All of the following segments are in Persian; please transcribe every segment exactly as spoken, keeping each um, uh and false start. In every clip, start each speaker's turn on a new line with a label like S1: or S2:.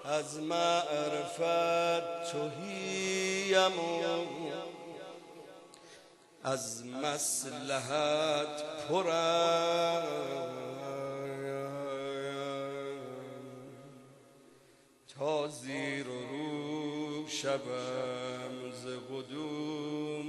S1: از معرفت توهیم و از مصلحت پرم تا زیر و رو شوم ز قدوم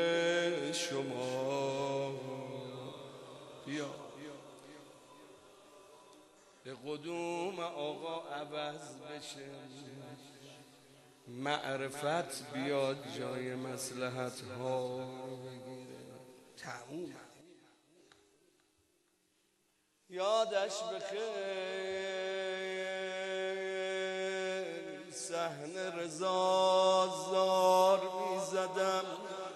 S1: شما. بیا به قدوم آقا عوض بشه، معرفت بیاد جای مصلحت ها بگیره. تموم یادش بخیر صحن رضا زار میزدم،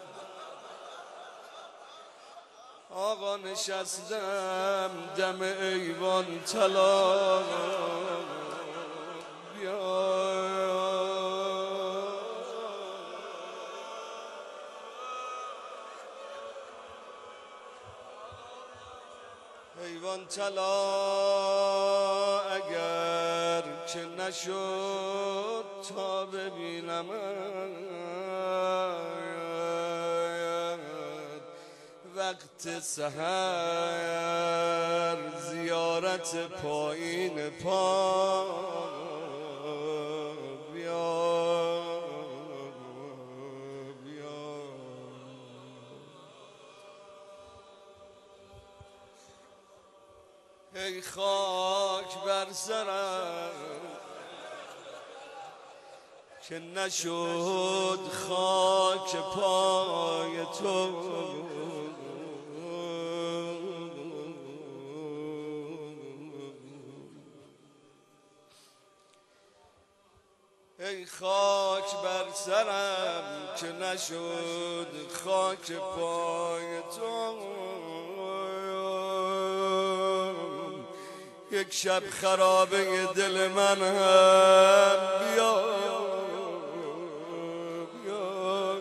S1: آقا نشستم دم ایوان طلا. بیا ایوان طلا اگر که نشد تا ببینم وقت سحر زیارت پایین پا. بیا بیا ای خاک بر سرم که نشد خاک پای تو. ای خاک بر سرم که نشد خاک پای تو. یک شب خرابه دل من هم بیا بیا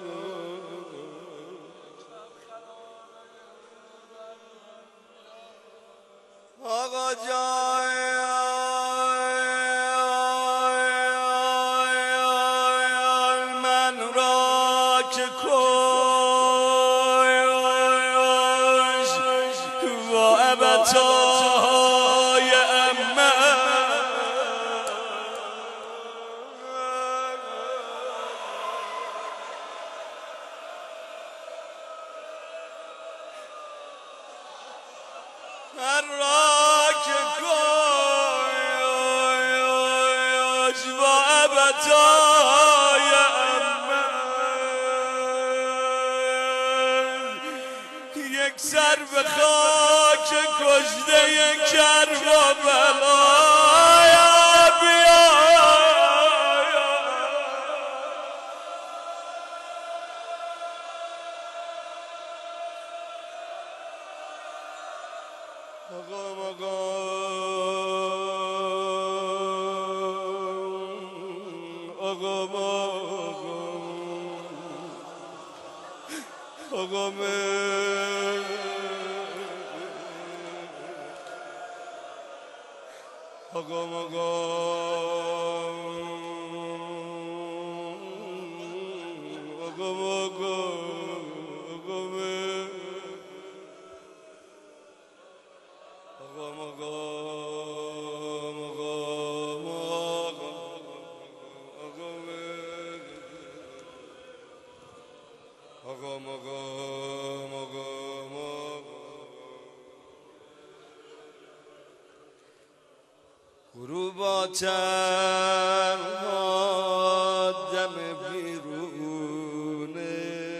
S1: آقا جای من را که کش و ابتای امه من را که کش و ابتای امه یک سر به خاک کشته کرب و بلایا. بیا مقام مقام مقام مقام غروباتم دم بیرونه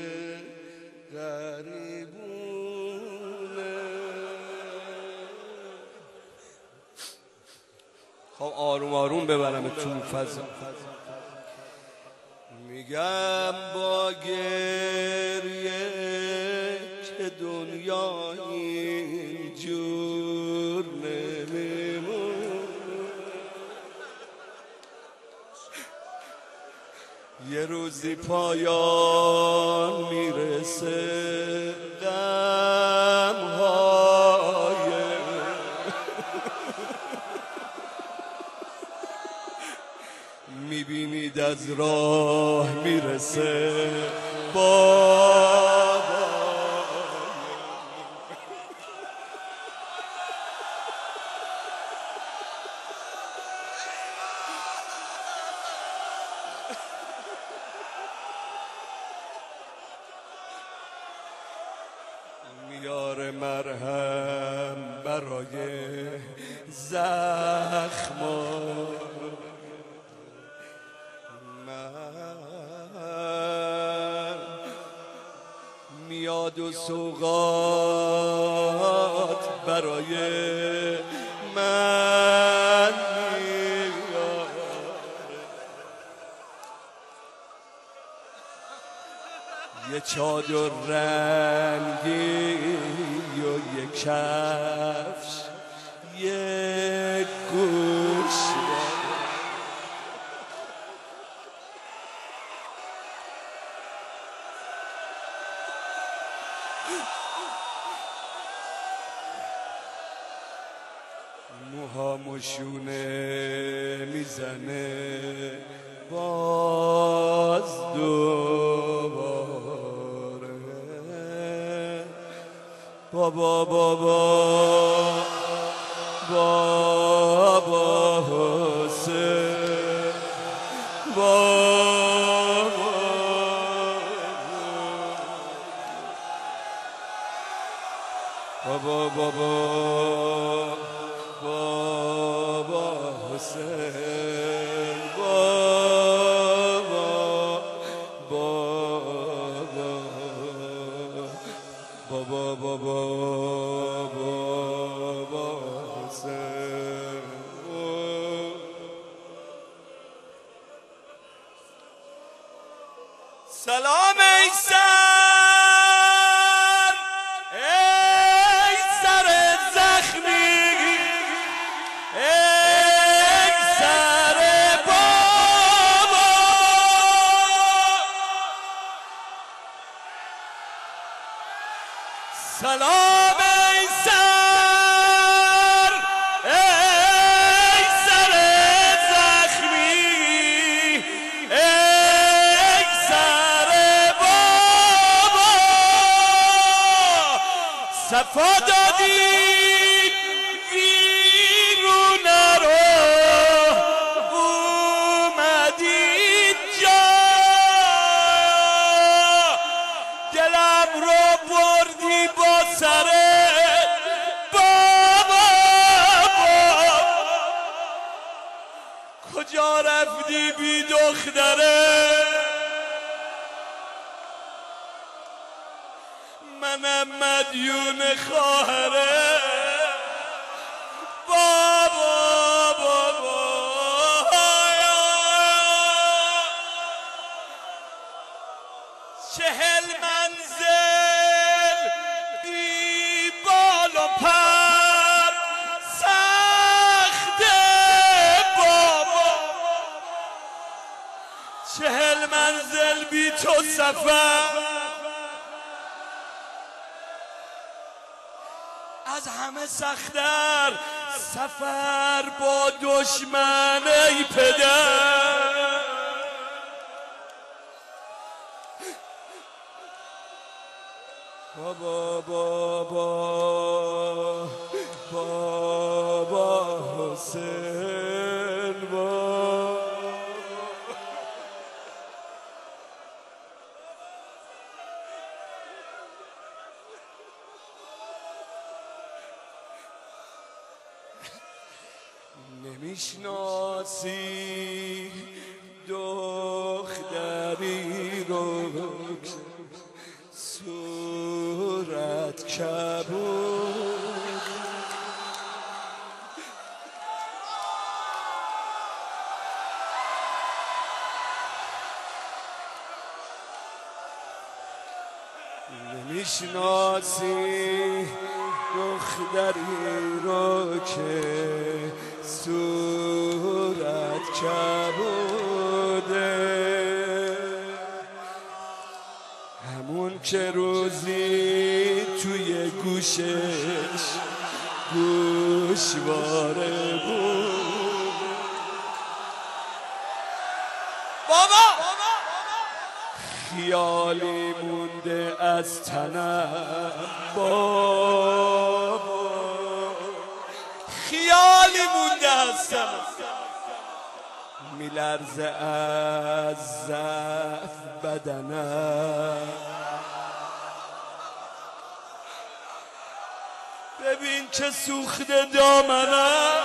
S1: غریبونه. خب آروم آروم ببرم تو فضا. میگم با گریه که دنیا اینجور نمیمونه. یه روزی پایان میرسه غم‌های میبینید از راه میرسه بابا. میاره مرهم برای زخم‌ها، من میاد و سوغات برای من میاره، یه چادر رنگی و یه کفش یه گوش، موهامو شونه میزنه باز دوباره، بابا بابا بابا حسین بابا، بابا بابا بابا حسین بابا بابا بابا بابا بابا حسین. سلام ای سر، ای سر زخمی، ای سر بابا، سلام ای سر، ای سر زخمی، ای سر بابا، صفا دادی ویرونه رو اومدی جا، دلم رو بردی با سرت بابا، کجا رفتی بی دختره، منم مدیون خواهره بابا بابا، چهل منزل بی بال و پر سخته بابا، چهل منزل بی تو سفر، از همه سخت‌تر سفر با دشمن ای پدر، بابا بابا بابا حسین بابا، نمیشناسی دختری رو صورت کبود، نمیشناسی دختری رو که صورت کبوده، همون که روزی توی گوشش گوشواره بود، بابا خیالی مونده از تنم بابا، خیالی مونده از تنم، میلرزه از ضعف بدنم. ببین که سوخته دامنم.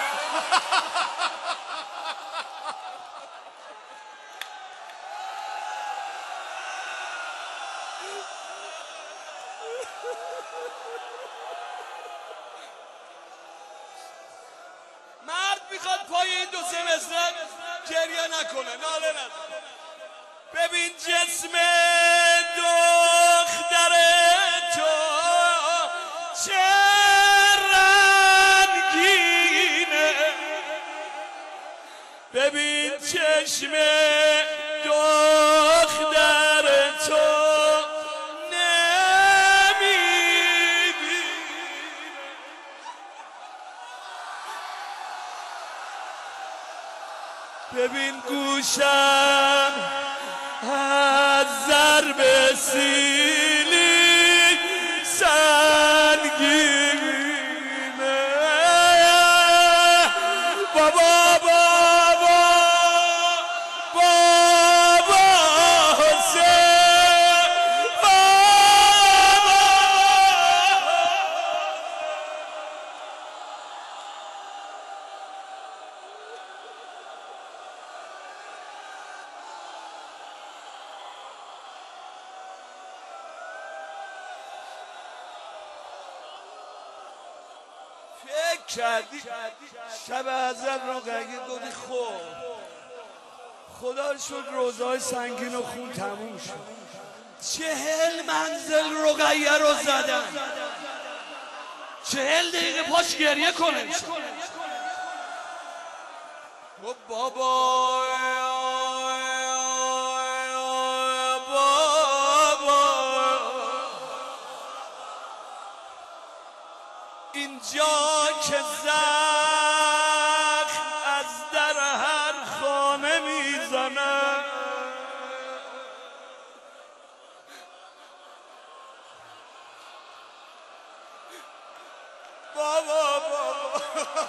S1: مرد میخواد پای این دو سمستر گریه نکنه، ناله نکنه. ببین جسم دختر تو چه رنگینه، ببین چشم دختر تو نمیبینه، ببین گوشم از ضرب سیلی سنگینه. بابا بابا بابا حسین بابا. فکر کردی شب ازل رقیه گفتی خب خدا شد روزای سنگین و خون تموم شد، چهل منزل رقیه رو زدن، چهل دقیقه پاش گریه کنه. خب بابا اینجا که زخم از در هر خانه میزنه، بابا بابا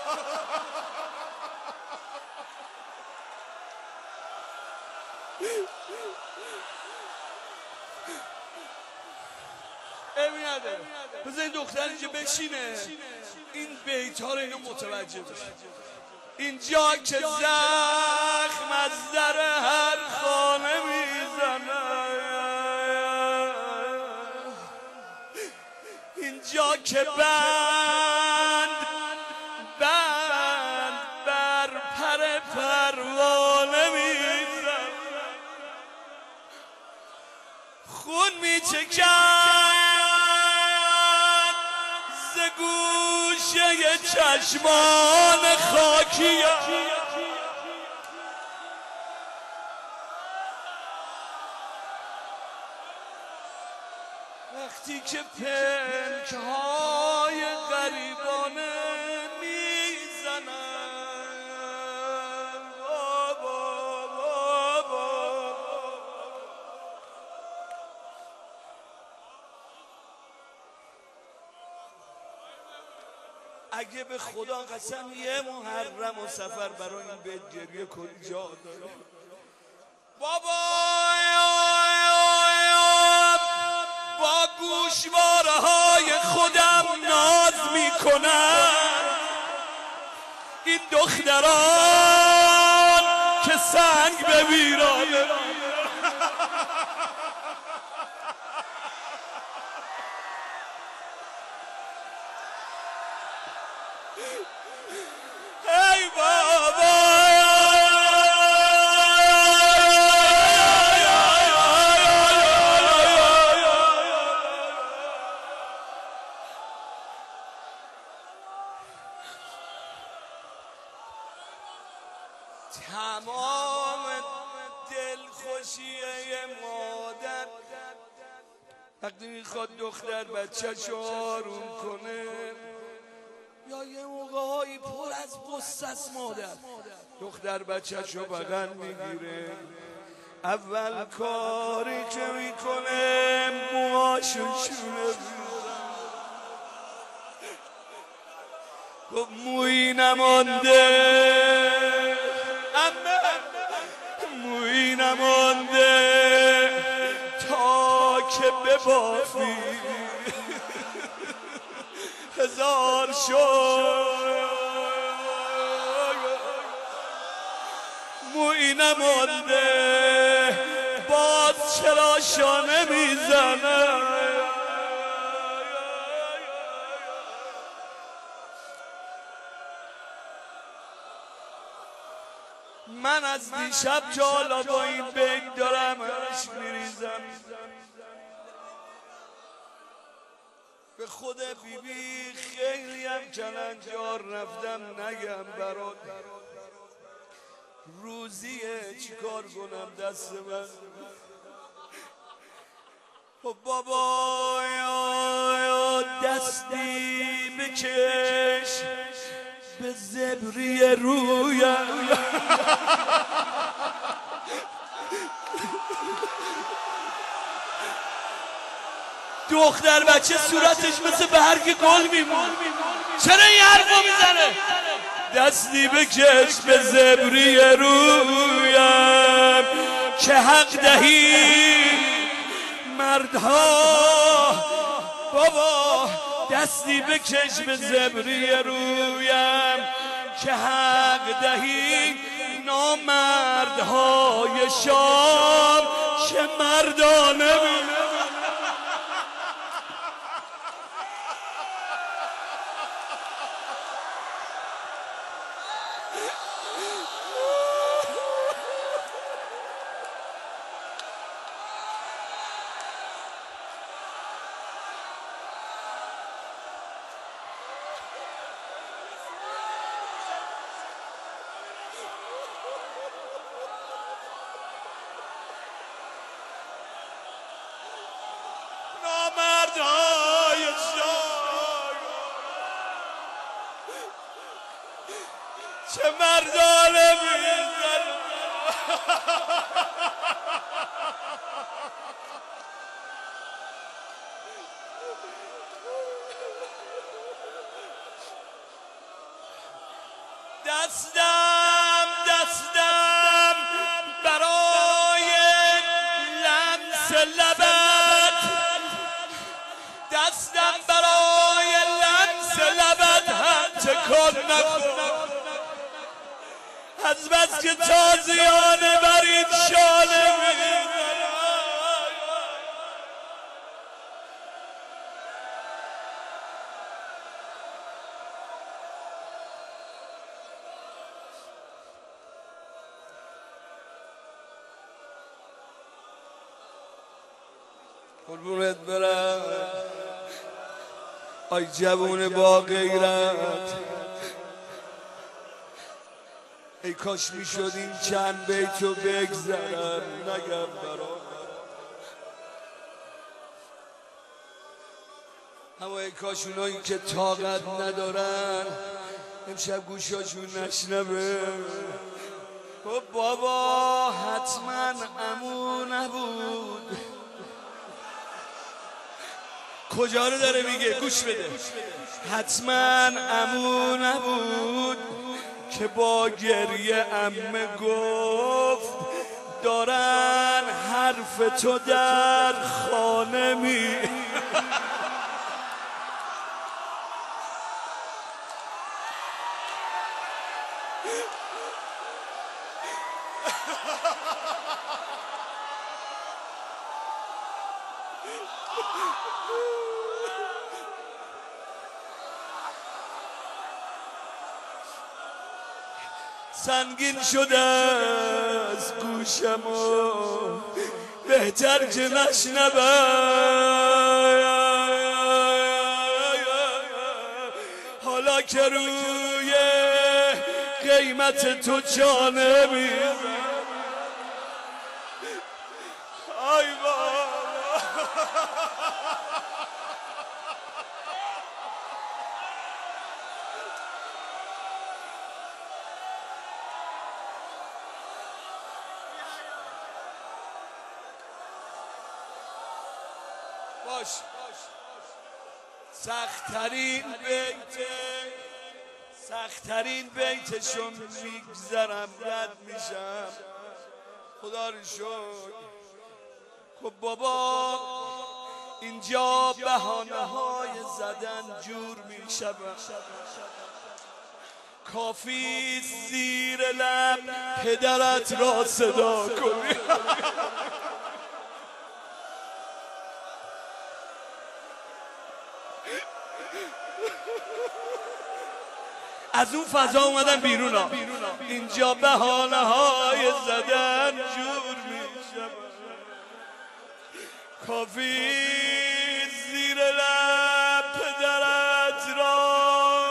S1: امی نداره. بذار این دختر اینجا بشینه این بیت ها رو اینو متوجه بشه. اینجا که زخم از در هر خانه میزنه، اینجا که بند بند بر پر پروانه میزنه، خون میچکن گوشه چشمان خاکی، وقتی که پلک‌های غریبانه میزنن. بابا بابا اگه به خدا قسم یه محرم و سفر برای این بیت گریه کنی جا داره. بابا با گوشواره های خودم ناز میکنم، این دختران که سنگ به ویرانه. ای بابا تمام دلخوشیه مادر وقتی میخواد دختر بچه‌شو آروم کنه یا یه موقع آقای پر از غصه است مادر. دختر بچه‌ش رو بغل میگیره، اول کاری که میکنه موهاشون شونه گفت مویی نمانده امه، مویی نمانده تا که ببافی هزار شد، مویی نمانده باز چرا شانه میزنه. من از دیشب تا حالا با این بیت دارم اشک میریزم. به خود بیبی خیلی هم کلنجار رفتم نگم برات روزیه چیکار کنم دست من. خب بابا یا دستی بکش به زبری رویم دختر بچه صورتش مثل برگ گل میمون. چرا این حرفو میزنه؟ دستی بکش به زبری رویم که حق دهی مردها. بابا دستی بکش به زبری رویم که حق دهی نامردهای شام که مردانه بینه. نامردهای شام چه مردانه میزن. دستم دستم برای لمس لبت، دستم برای لمس لبت هم تکان نکن. از بس که تازیانه بر این شانه می‌زنم. قربونت برم آی جوون با غیرت. ای کاش میشد این چند بیتو بگذرم نگم برام، اما ای کاش اونایی که طاقت ندارن امشب گوشاشون نشنوه. خب بابا حتما عمو نبود. کجا رو داره میگه؟ گوش بده. حتما عمو نبود که با گریه عمه گفت دارن حرف تو در خانه می. سنگین شده از گوشم و بهتر که نشنوم. حالا که روی قیمت تو جانه میزنم. آی بابا باش سخت‌ترین بیت سخت‌ترین بیتشون میگذرم رد میشم خدا رو شکر. خب بابا اینجا بهانه های زدن جور میشم، کافی زیر لب پدرت را صدا کنی. از اون فضا اومدن بیرون ها. اینجا بهانه های زدن جور میشم، کافی زیر لب پدرت را.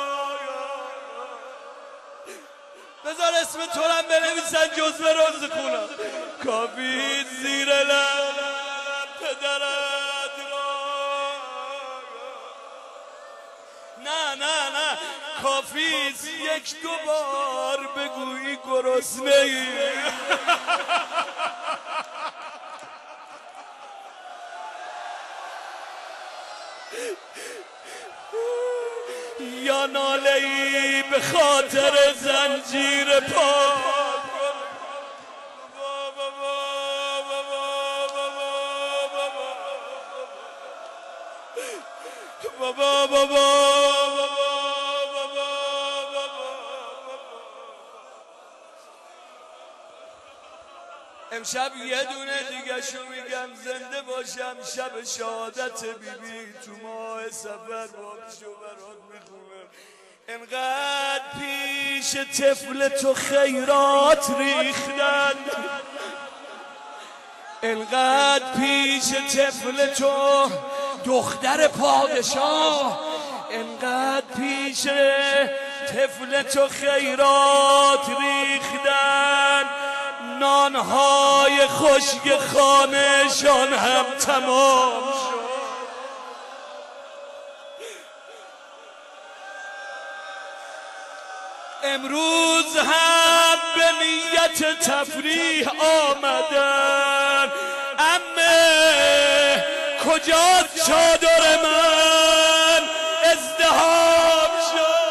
S1: بذار اسم تو هم بنویسن جزوه روز خونم. کافی زیر لب پدرت را. نه نه نه کافیست یک دو بار بگویی گرسنه ای. یا ناله ای به خاطر زنجیر پا. بابا بابا امشب یه دونه دیگه شو میگم زنده باشم. شب شهادت بیبی تو ماه سفر بابشو برات میخونم. انقدر پیش طفل تو خیرات ریختن، انقدر پیش طفل تو دختر پادشاه، انقدر پیش طفل تو خیرات ریختن. نانهای خشک خانه‌شان هم تمام شد. امروز هم به نیت تفریح آمدن. عمه کجاست چادر من؟ ازدحام شد.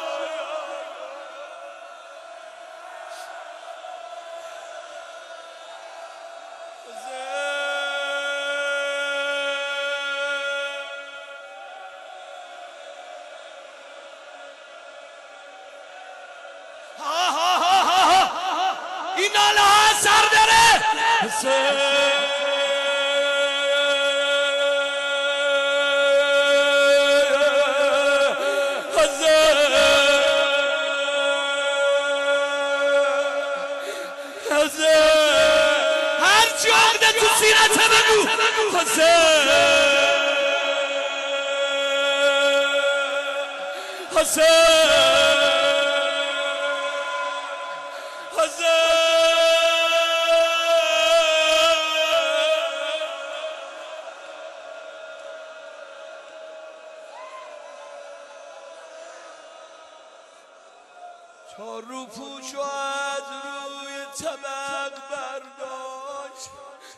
S1: این ناله ها سر داره. هر چی عقده تو سینته بگو. حسین حسین تا رو پوشو از روی طبق برداشت.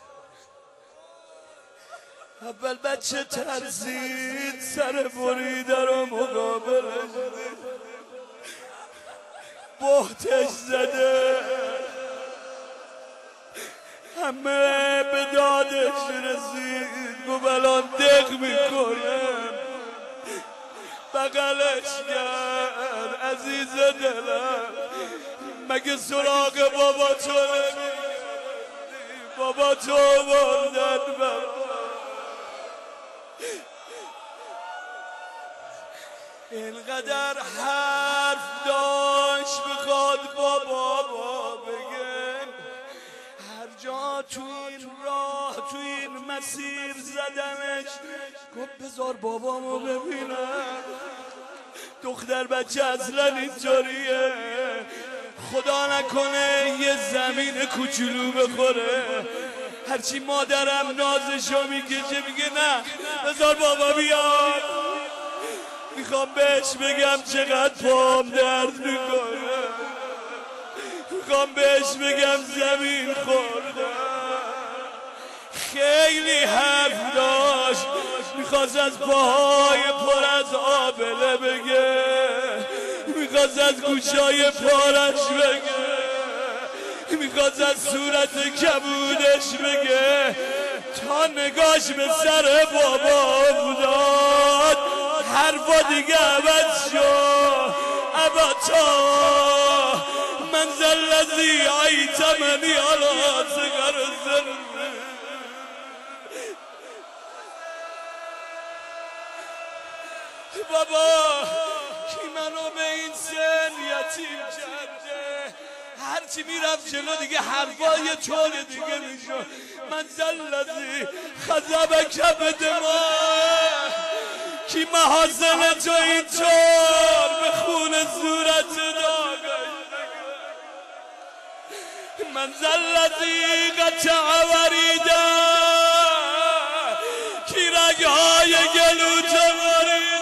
S1: اول بچه ترسید سر بریده رو مقابلش دید، بهتش زده. همه به دادش رسید، گو الان دق میکنم. بغلش کرد عزیز دلم، مگه سراغ بابا تو نمیدی؟ بابا تو بردن برا. اینقدر حرف داشت بخواد بابا با بگه. هر جا تو این راه تو این مسیر زدمش، گفت بذار بابامو ببینم. دختر بچه اصلا اینطوریه، خدا نکنه یه زمین کوچولو بخوره. هرچی مادرم نازشو میکشه میگه نه بذار بابا بیاد. میخوام بهش بگم چقدر پام درد میکنه، میخوام بهش بگم زمین خورده. خیلی حرف داشت میخواست از پاهای پر از آبله بگه، میخواست از گوشای پارش بگه، میخواست از صورت کبودش بگه، تا نگاش به سر بابا افتاد حرفا دیگه عوض شد. ابتا من زلزی عیتمنی علا سگر زر. بابا کی منو به این سن یتیم کرده؟ هرچی میرفت جلو دیگه حرفای چول دیگه میشد. من زلزی خذب کب دماغ کی محاسن تو اینطور به خون صورت داغش. من زلزی قطع وریده کی رگهای گلو جواریده.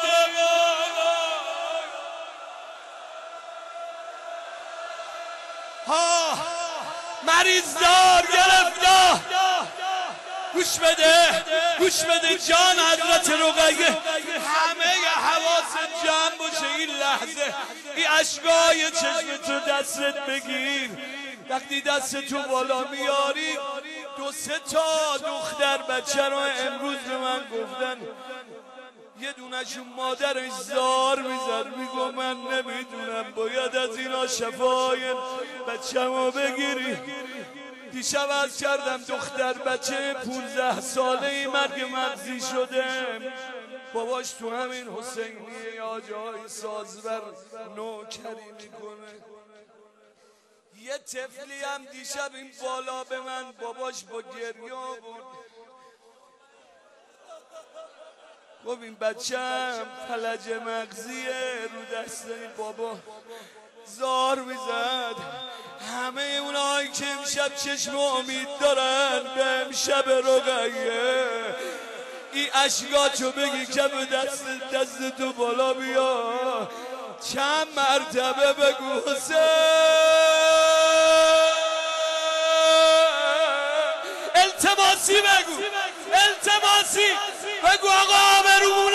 S1: ها مریض دار گرفته. گوش بده گوش بده جان حضرت رقیه، همه حواست جمع باشه این لحظه. این اشکای چشم تو دستت بگیر، وقتی دست تو بالا میاری دو سه تا دختر بچه رو امروز به من گفتن، یه دونشون مادرش زار میزد میگو من نمیدونم باید از اینا شفای بچه‌مو بگیری. دیشب از کردم دختر بچه پونزده ساله ای مرگ مغزی شده، باباش تو همین حسینی یا جای سازور نوکری میکنه. یه طفلی هم دیشب این بالا به من باباش با گریه بود گفت این بچه‌م فلج مغزیه، رو دست این بابا زار میزد. همه اونایی که امشب چشم امید دارن به امشب رقیه، این اشکاتو بگی که به دست دست تو بالا بیا، چند مرتبه بگو حسین. التماسی بگو التماسی بگو آقا آبرومون